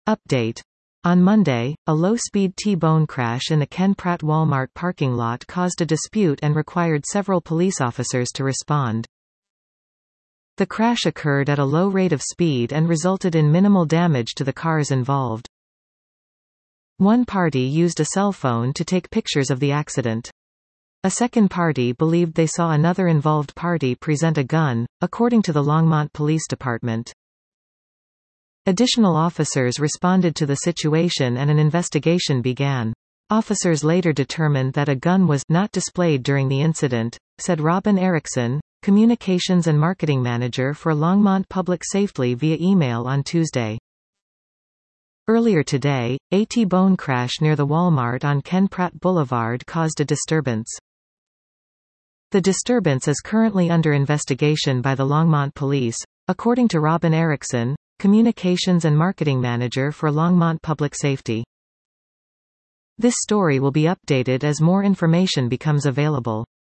Update. On Monday, a low-speed T-bone crash in the Ken Pratt Walmart parking lot caused a dispute and required several police officers to respond. The crash occurred at a low rate of speed and resulted in minimal damage to the cars involved. One party used a cell phone to take pictures of the accident. A second party believed they saw another involved party present a gun, according to the Longmont Police Department. Additional officers responded to the situation and an investigation began. Officers later determined that a gun was not displayed during the incident, said Robin Erickson, Communications and Marketing Manager for Longmont Public Safety via email on Tuesday. Earlier today, a T-bone crash near the Walmart on Ken Pratt Boulevard caused a disturbance. The disturbance is currently under investigation by the Longmont Police, according to Robin Erickson, Communications and Marketing Manager for Longmont Public Safety. This story will be updated as more information becomes available.